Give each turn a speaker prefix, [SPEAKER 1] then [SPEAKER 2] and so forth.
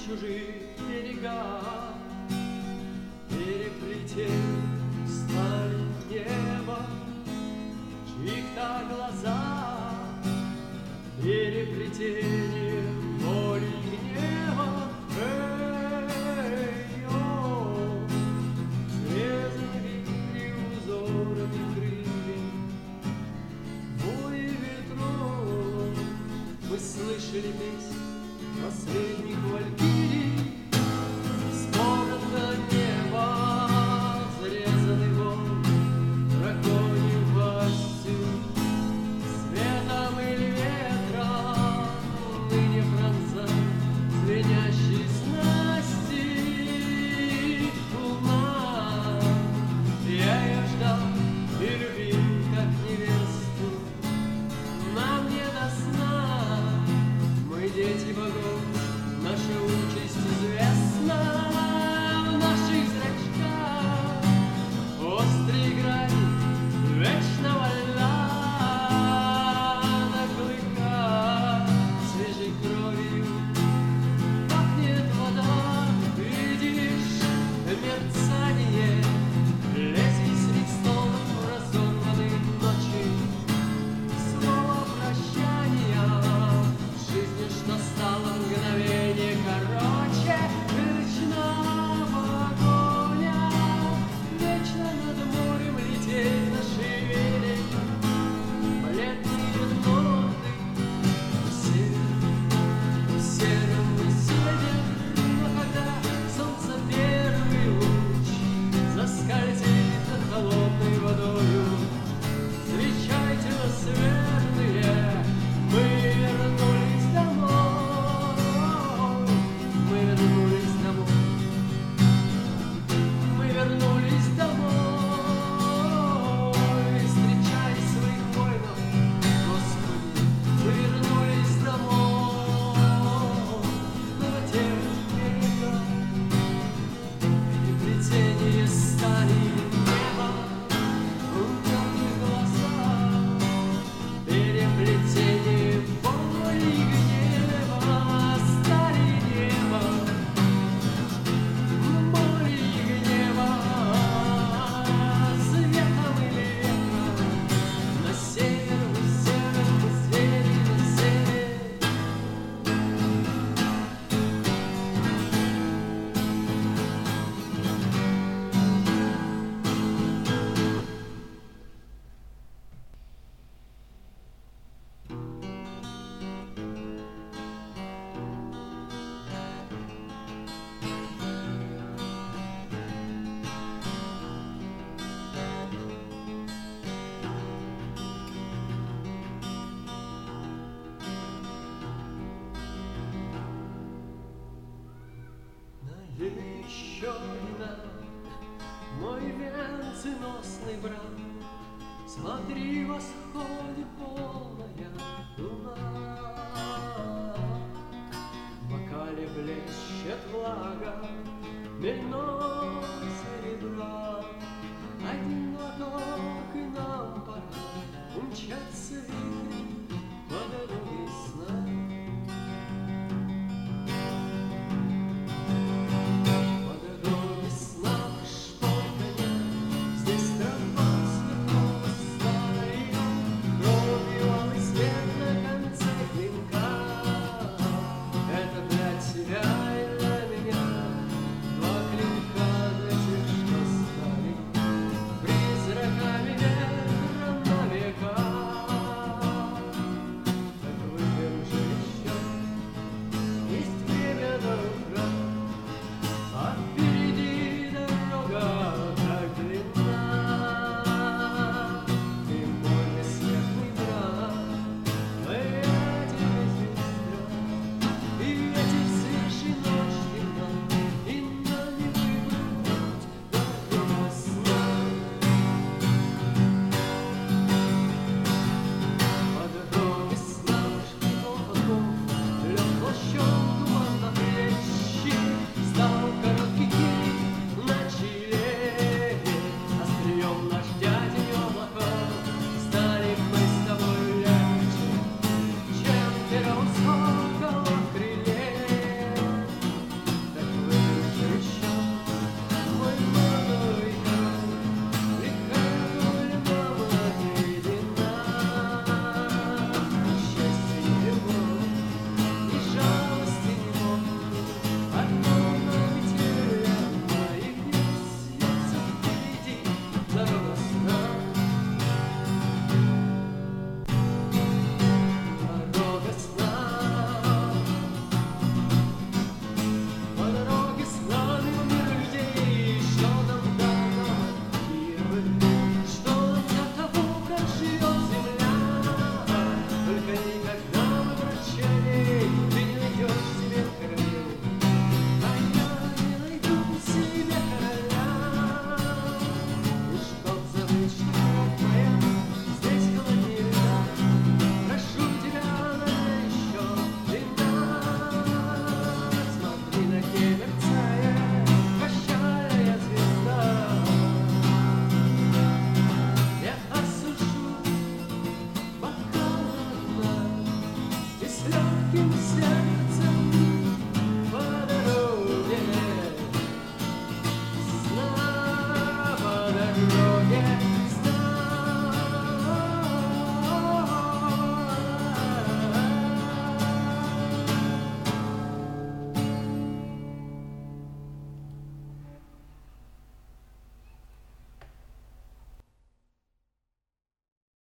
[SPEAKER 1] чужих берегах, переплетень стали небо, чьих-то глаза, переплетение боли и гнева. Срезаны вихри узорами крыльев, вой ветров. Мы слышали песнь последних валькирий, смотрят на небо, взрезанный вон драконьей властью, светом или ветром, ныне пронза звенящие снасти. Луна, я ее ждал и любил, как невесту, нам не до сна, мы дети богов, наша участь известна. В наших зрачках острые грани вечного льда, на клыках свежей кровью пахнет вода. Видишь мерцание лезвий свистов в разорванной ночи, слово прощания жизни, что стало мгновение короче. Вечно погоня, вечно над морем лететь на шевеле, бледные ноты у серого север. Но когда солнце первый луч заскользит над холодной водою, встречайте нас, верные, мы вернулись домой, мы вернулись домой, мы вернулись домой. Встречай своих воинов, Господи, мы вернулись домой. На тех берегах переплетение стали неба, в темных глазах переплетение боли и гнева. Стали небо, боли и гнева, светом и ветром. На север, мы звери на север. Налей еще вина, мой венценосный брат. Смотри, восходит полная луна, в бокале блещет влага, мельной